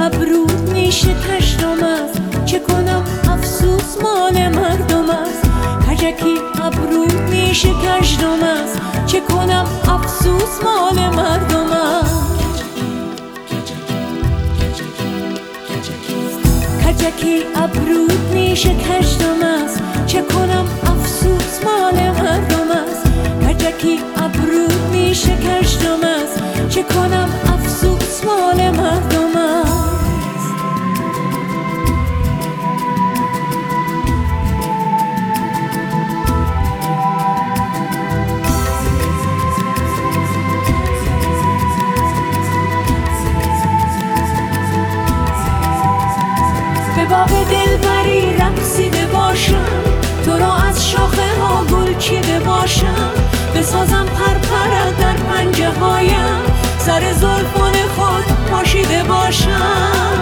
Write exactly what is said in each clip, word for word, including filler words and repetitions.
ابرود میشه کشدم است، چه کنم افسوس مال مردم است. کجکی ابرود میشه کشدم است، چه کنم افسوس مال مردم است. کجکی ابرود میشه کشدم است، چه کنم افسوس مال مردم است. کجکی ابرود میشه کشدم است، چه کنم افسوس مال مردم است. به باغ دلبری رقصیده باشم، تو را از شاخه ها گل چیده باشم. بسازم پرپرت در پنجه هایم، سر زلفان خود پاشیده باشم.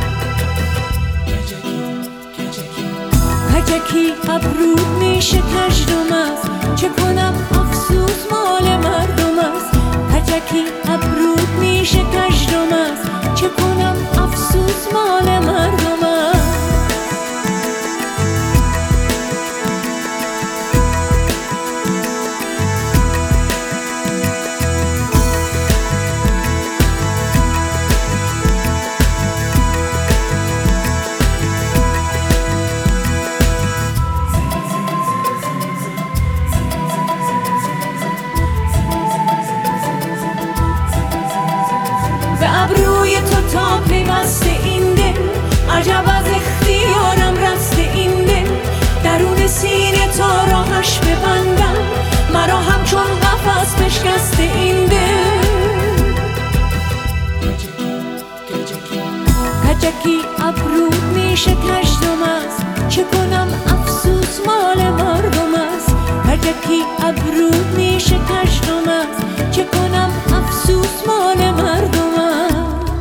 کجکی ابرود میشه کشدم است، چه کنم افسوس مال مردم است. کجکی ابرود میشه کشدم است، چه کنم افسوس مال مردم است. به ابروی تو تا پیوسته این دل، عجب از اختیارم رسته این دل. درون سینه تا راهش ببندم، مرا همچون قفس بشکسته این دل. کجکی ابرود میشه کشدم است، چه کنم افسوس مال مردم است. کجکی ابرود میشه کشدم است، چه کنم افسوس مال مردم است.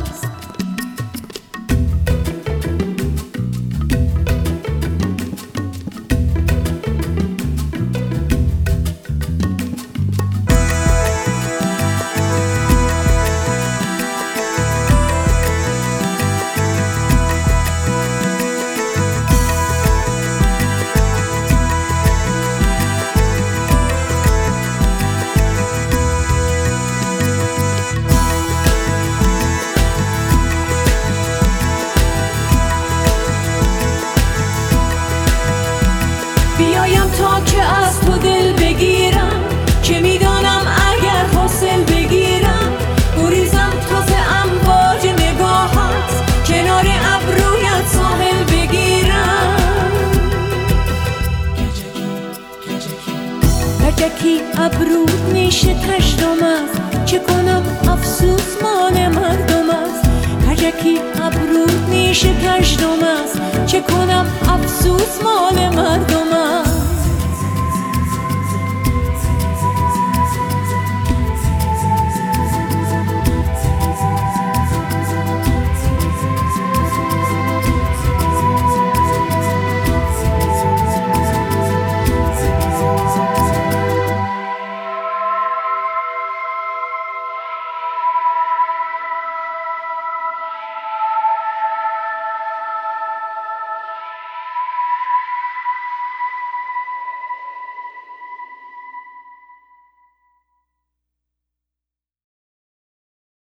بیایم تا که از تو دل بگیرم، چه میدانم اگر حاصل بگیرم. گریزم تازه امواج نگاهت، کنار ابرویت ساحل بگیرم. کجکی ابرود میشه کشدم است، چه کنم افسوس مال مردم است. کجکی ابرود میشه کشدم است، چه کنم افسوس مال مردم است.